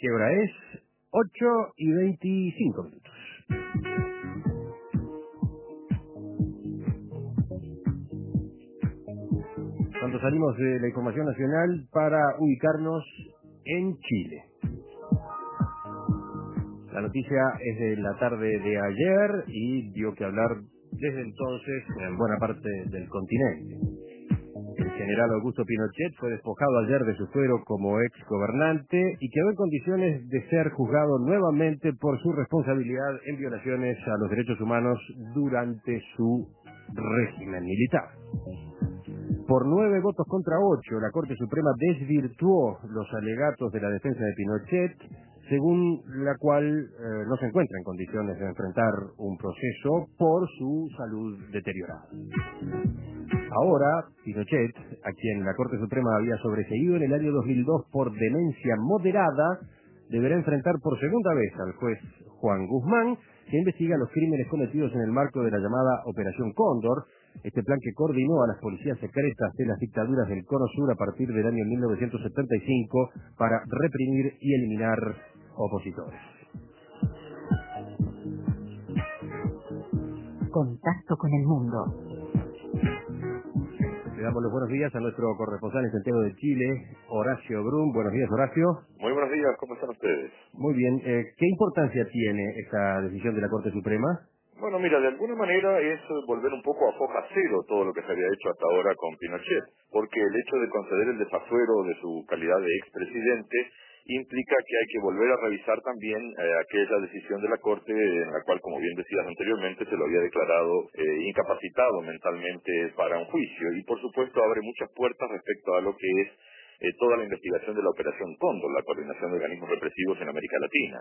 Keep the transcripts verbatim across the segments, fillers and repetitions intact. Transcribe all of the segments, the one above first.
¿Qué hora es? ocho y veinticinco minutos. Cuando salimos de la información nacional para ubicarnos en Chile. La noticia es de la tarde de ayer y dio que hablar desde entonces en buena parte del continente. El general Augusto Pinochet fue despojado ayer de su fuero como ex gobernante y quedó en condiciones de ser juzgado nuevamente por su responsabilidad en violaciones a los derechos humanos durante su régimen militar. Por nueve votos contra ocho, la Corte Suprema desvirtuó los alegatos de la defensa de Pinochet, según la cual eh, no se encuentra en condiciones de enfrentar un proceso por su salud deteriorada. Ahora, Pinochet, a quien la Corte Suprema había sobreseído en el año dos mil dos por demencia moderada, deberá enfrentar por segunda vez al juez Juan Guzmán, que investiga los crímenes cometidos en el marco de la llamada Operación Cóndor, este plan que coordinó a las policías secretas de las dictaduras del Cono Sur a partir del año mil novecientos setenta y cinco para reprimir y eliminar opositores. Contacto con el mundo. Le damos los buenos días a nuestro corresponsal en Santiago de Chile, Horacio Brum. Buenos días, Horacio. Muy buenos días, ¿cómo están ustedes? Muy bien. Eh, ¿Qué importancia tiene esta decisión de la Corte Suprema? Bueno, mira, de alguna manera es volver un poco a foja cero todo lo que se había hecho hasta ahora con Pinochet, porque el hecho de conceder el desafuero de su calidad de expresidente implica que hay que volver a revisar también eh, aquella decisión de la Corte en la cual, como bien decías anteriormente, se lo había declarado eh, incapacitado mentalmente para un juicio. Y por supuesto abre muchas puertas respecto a lo que es eh, toda la investigación de la Operación Cóndor, la coordinación de organismos represivos en América Latina.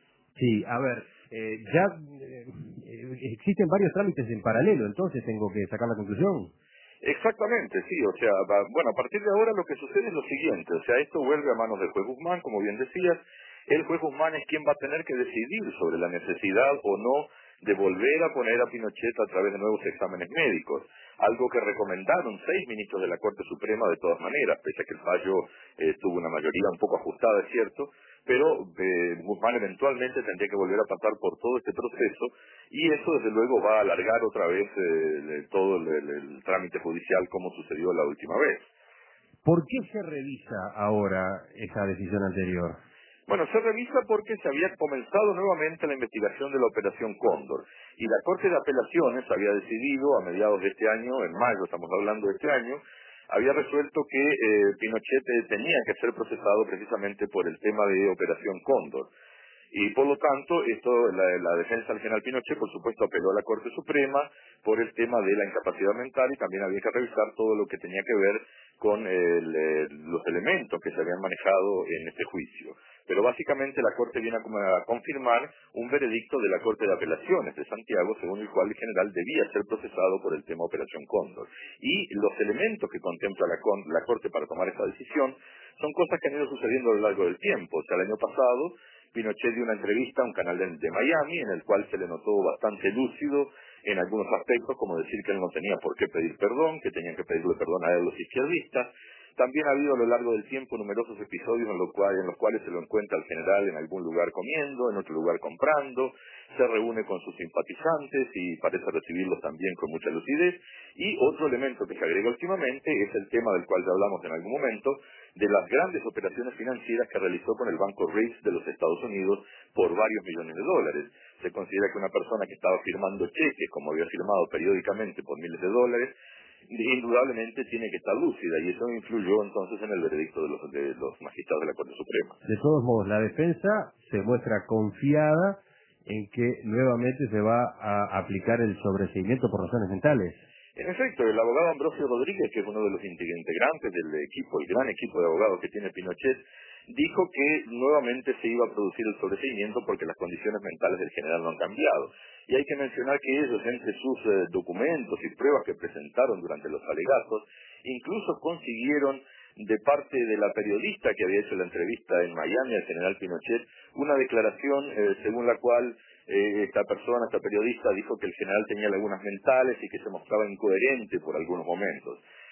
Sí, a ver, eh, ya eh, existen varios trámites en paralelo, entonces tengo que sacar la conclusión. Exactamente, sí, o sea, va- bueno, a partir de ahora lo que sucede es lo siguiente, o sea, esto vuelve a manos del juez Guzmán, como bien decías. El juez Guzmán es quien va a tener que decidir sobre la necesidad o no de volver a poner a Pinochet a través de nuevos exámenes médicos, algo que recomendaron seis ministros de la Corte Suprema de todas maneras, pese a que el fallo eh, tuvo una mayoría un poco ajustada, es cierto, pero eh, Guzmán eventualmente tendría que volver a pasar por todo este proceso y eso desde luego va a alargar otra vez eh, todo el, el- el trámite judicial como sucedió la última vez. ¿Por qué se revisa ahora esa decisión anterior? Bueno, se revisa porque se había comenzado nuevamente la investigación de la Operación Cóndor y la Corte de Apelaciones había decidido a mediados de este año, en mayo estamos hablando de este año, había resuelto que eh, Pinochet eh, tenía que ser procesado precisamente por el tema de Operación Cóndor. Y por lo tanto, esto, la, la defensa del general Pinochet, por supuesto, apeló a la Corte Suprema por el tema de la incapacidad mental y también había que revisar todo lo que tenía que ver con el, eh, los elementos que se habían manejado en este juicio. Pero básicamente la Corte viene a, como a confirmar un veredicto de la Corte de Apelaciones de Santiago, según el cual el general debía ser procesado por el tema Operación Cóndor. Y los elementos que contempla la, con- la Corte para tomar esta decisión son cosas que han ido sucediendo a lo largo del tiempo. O sea, el año pasado Pinochet dio una entrevista a un canal de, de Miami en el cual se le notó bastante lúcido en algunos aspectos, como decir que él no tenía por qué pedir perdón, que tenían que pedirle perdón a él los izquierdistas. También ha habido a lo largo del tiempo numerosos episodios en, lo cual, en los cuales se lo encuentra al general en algún lugar comiendo, en otro lugar comprando, se reúne con sus simpatizantes y parece recibirlos también con mucha lucidez. Y otro elemento que se agrega últimamente es el tema del cual ya hablamos en algún momento, de las grandes operaciones financieras que realizó con el Banco R I F de los Estados Unidos por varios millones de dólares. Se considera que una persona que estaba firmando cheques, como había firmado periódicamente por miles de dólares, indudablemente tiene que estar lúcida, y eso influyó entonces en el veredicto de los, de los magistrados de la Corte Suprema. De todos modos, la defensa se muestra confiada en que nuevamente se va a aplicar el sobreseimiento por razones mentales. En efecto, el abogado Ambrosio Rodríguez, que es uno de los integrantes del equipo, el gran equipo de abogados que tiene Pinochet, dijo que nuevamente se iba a producir el sobreseimiento porque las condiciones mentales del general no han cambiado. Y hay que mencionar que ellos, entre sus eh, documentos y pruebas que presentaron durante los alegatos, incluso consiguieron de parte de la periodista que había hecho la entrevista en Miami al general Pinochet, una declaración eh, según la cual eh, esta persona, esta periodista, dijo que el general tenía lagunas mentales y que se mostraba incoherente por algunos momentos.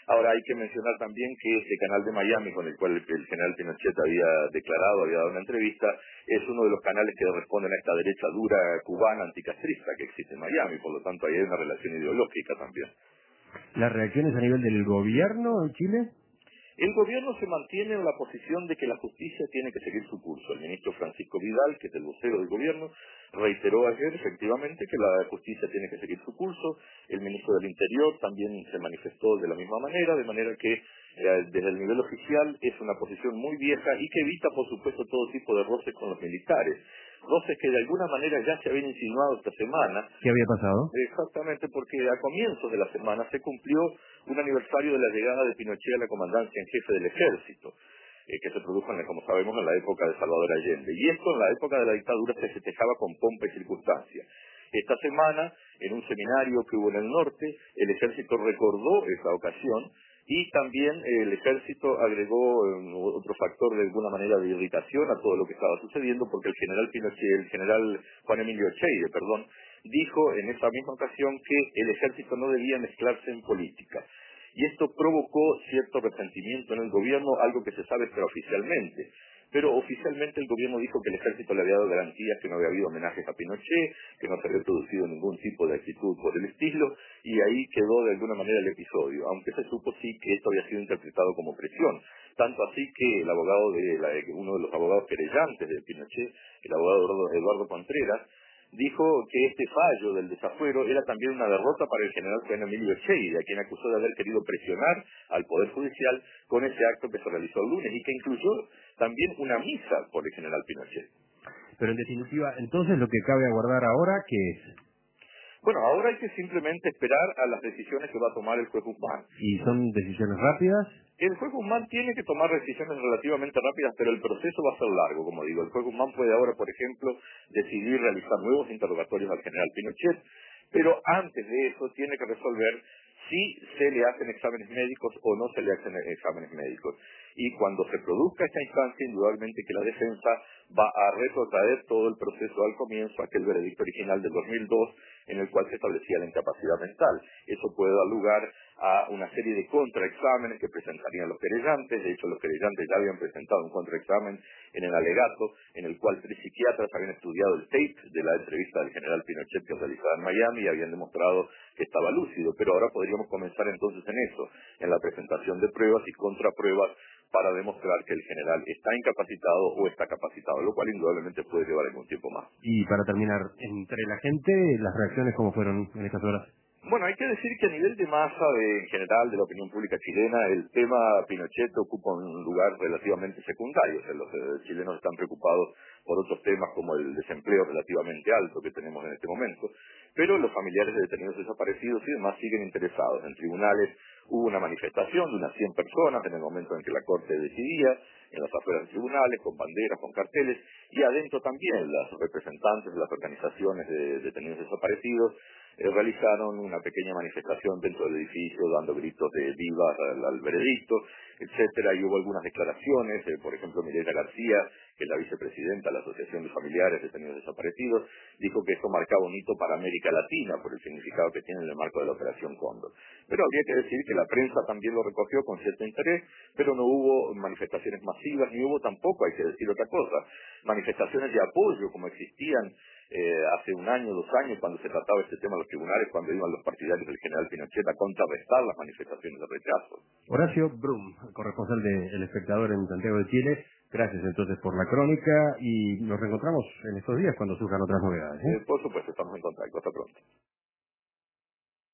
Ahora hay que mencionar también que este canal de Miami, con el cual el, el general Pinochet había declarado, había dado una entrevista, es uno de los canales que responden a esta derecha dura cubana anticastrista que existe en Miami, por lo tanto ahí hay una relación ideológica también. ¿Las reacciones a nivel del gobierno en Chile? El gobierno se mantiene en la posición de que la justicia tiene que seguir su curso. El ministro Francisco Vidal, que es el vocero del gobierno, reiteró ayer efectivamente que la justicia tiene que seguir su curso. El ministro del Interior también se manifestó de la misma manera, de manera que eh, desde el nivel oficial es una posición muy vieja y que evita, por supuesto, todo tipo de roces con los militares. Roces que de alguna manera ya se habían insinuado esta semana. ¿Qué había pasado? Exactamente, porque a comienzos de la semana se cumplió un aniversario de la llegada de Pinochet a la comandancia en jefe del ejército, eh, que se produjo, en, como sabemos, en la época de Salvador Allende. Y esto en la época de la dictadura se festejaba con pompa y circunstancia. Esta semana, en un seminario que hubo en el norte, el ejército recordó esa ocasión y también eh, el ejército agregó eh, otro factor de alguna manera de irritación a todo lo que estaba sucediendo, porque el general Pinochet, el general Juan Emilio Cheire, perdón, dijo en esa misma ocasión que el ejército no debía mezclarse en política. Y esto provocó cierto resentimiento en el gobierno, algo que se sabe extraoficialmente. Pero oficialmente el gobierno dijo que el ejército le había dado garantías que no había habido homenajes a Pinochet, que no se había producido ningún tipo de actitud por el estilo, y ahí quedó de alguna manera el episodio, aunque se supo sí que esto había sido interpretado como presión. Tanto así que el abogado de la, uno de los abogados querellantes de Pinochet, el abogado Eduardo, Eduardo Contreras, dijo que este fallo del desafuero era también una derrota para el general Juan Emilio Cheire, a quien acusó de haber querido presionar al Poder Judicial con ese acto que se realizó el lunes y que incluyó también una misa por el general Pinochet. Pero en definitiva, entonces lo que cabe aguardar ahora, ¿qué es? Bueno, ahora hay que simplemente esperar a las decisiones que va a tomar el juez Guzmán. ¿Y son decisiones rápidas? El juez Guzmán tiene que tomar decisiones relativamente rápidas, pero el proceso va a ser largo, como digo. El juez Guzmán puede ahora, por ejemplo, decidir realizar nuevos interrogatorios al general Pinochet, pero antes de eso tiene que resolver si se le hacen exámenes médicos o no se le hacen exámenes médicos. Y cuando se produzca esta instancia, indudablemente que la defensa va a retrotraer todo el proceso al comienzo, aquel veredicto original del dos mil dos, en el cual se establecía la incapacidad mental. Eso puede dar lugar a una serie de contraexámenes que presentarían los querellantes. De hecho, los querellantes ya habían presentado un contraexamen en el alegato, en el cual tres psiquiatras habían estudiado el tape de la entrevista del general Pinochet que realizaba en Miami y habían demostrado que estaba lúcido. Pero ahora podríamos comenzar entonces en eso, en la presentación de pruebas y contrapruebas para demostrar que el general está incapacitado o está capacitado, lo cual indudablemente puede llevar algún tiempo más. Y para terminar, entre la gente, las reacciones, ¿cómo fueron en estas horas? Bueno, hay que decir que a nivel de masa, de, en general, de la opinión pública chilena, el tema Pinochet ocupa un lugar relativamente secundario. O sea, los eh, chilenos están preocupados por otros temas como el desempleo relativamente alto que tenemos en este momento. Pero los familiares de detenidos desaparecidos y demás siguen interesados. En tribunales hubo una manifestación de unas cien personas en el momento en que la Corte decidía, en las afueras de tribunales, con banderas, con carteles, y adentro también las representantes de las organizaciones de detenidos desaparecidos eh, realizaron una pequeña manifestación dentro del edificio dando gritos de vivas al, al veredicto, etcétera, y hubo algunas declaraciones, eh, por ejemplo, Mireya García, que es la vicepresidenta de la Asociación de Familiares Detenidos Desaparecidos, dijo que esto marcaba un hito para América Latina por el significado que tiene en el marco de la Operación Cóndor. Pero habría que decir que la prensa también lo recogió con cierto interés, pero no hubo manifestaciones masivas, ni hubo tampoco, hay que decir otra cosa, manifestaciones de apoyo como existían eh, hace un año, dos años, cuando se trataba este tema en los tribunales, cuando iban los partidarios del general Pinochet a contrarrestar las manifestaciones de rechazo. Horacio Brum, corresponsal de El Espectador en Santiago de Chile, gracias entonces por la crónica y nos reencontramos en estos días cuando surjan otras novedades. ¿eh? Eh, por supuesto, estamos en contacto. Hasta pronto.